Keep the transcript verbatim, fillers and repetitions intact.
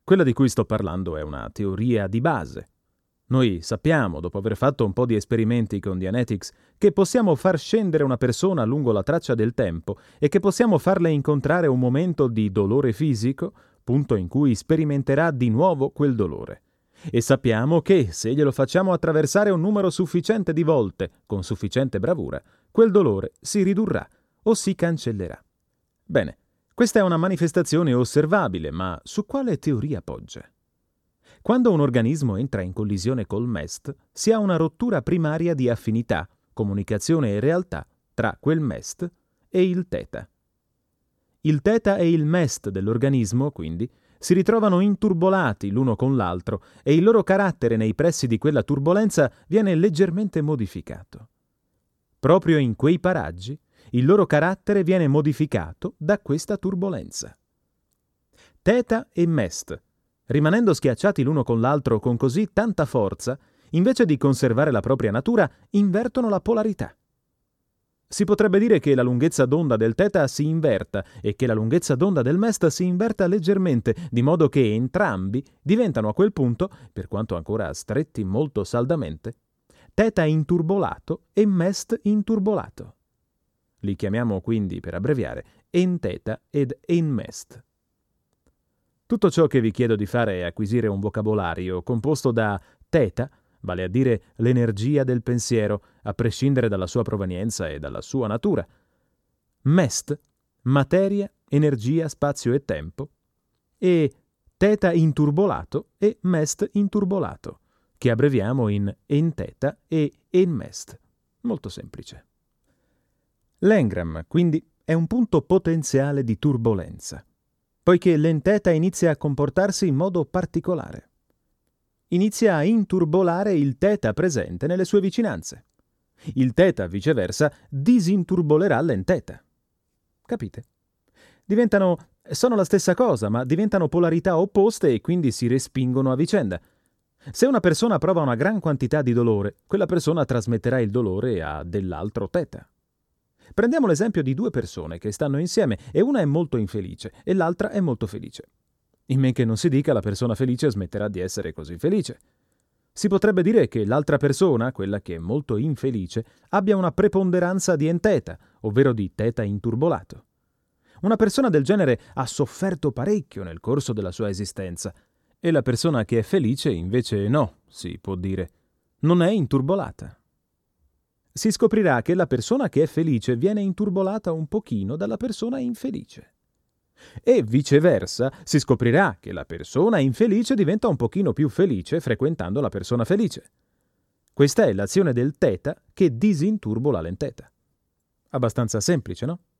Quella di cui sto parlando è una teoria di base. Noi sappiamo, dopo aver fatto un po' di esperimenti con Dianetics, che possiamo far scendere una persona lungo la traccia del tempo e che possiamo farle incontrare un momento di dolore fisico, punto in cui sperimenterà di nuovo quel dolore. E sappiamo che, se glielo facciamo attraversare un numero sufficiente di volte, con sufficiente bravura, quel dolore si ridurrà o si cancellerà. Bene, questa è una manifestazione osservabile, ma su quale teoria poggia? Quando un organismo entra in collisione col M E S T, si ha una rottura primaria di affinità, comunicazione e realtà tra quel M E S T e il θ. Il θ e il M E S T dell'organismo, quindi, si ritrovano inturbolati l'uno con l'altro e il loro carattere nei pressi di quella turbolenza viene leggermente modificato. Proprio in quei paraggi, il loro carattere viene modificato da questa turbolenza. θ e M E S T, rimanendo schiacciati l'uno con l'altro con così tanta forza, invece di conservare la propria natura, invertono la polarità. Si potrebbe dire che la lunghezza d'onda del θ si inverta e che la lunghezza d'onda del M E S T si inverta leggermente, di modo che entrambi diventano a quel punto, per quanto ancora stretti molto saldamente, θ inturbolato e M E S T inturbolato. Li chiamiamo quindi, per abbreviare, en-θ ed en-M E S T. Tutto ciò che vi chiedo di fare è acquisire un vocabolario composto da θ, vale a dire l'energia del pensiero, a prescindere dalla sua provenienza e dalla sua natura, M E S T, materia, energia, spazio e tempo, e θ inturbolato e M E S T inturbolato, che abbreviamo in en-θ e en-M E S T. Molto semplice. L'engram, quindi, è un punto potenziale di turbolenza, poiché l'en-θ inizia a comportarsi in modo particolare. Inizia a inturbolare il θ presente nelle sue vicinanze. Il θ, viceversa, disinturbolerà l'en-θ. Capite? Diventano, sono la stessa cosa, ma diventano polarità opposte e quindi si respingono a vicenda. Se una persona prova una gran quantità di dolore, quella persona trasmetterà il dolore a dell'altro θ. Prendiamo l'esempio di due persone che stanno insieme e una è molto infelice e l'altra è molto felice. In men che non si dica, la persona felice smetterà di essere così felice. Si potrebbe dire che l'altra persona, quella che è molto infelice, abbia una preponderanza di en-θ, ovvero di θ inturbolato. Una persona del genere ha sofferto parecchio nel corso della sua esistenza e la persona che è felice invece no, si può dire, non è inturbolata. Si scoprirà che la persona che è felice viene inturbolata un pochino dalla persona infelice. E viceversa, si scoprirà che la persona infelice diventa un pochino più felice frequentando la persona felice. Questa è l'azione del θ che disinturbola l'en-θ. Abbastanza semplice, no?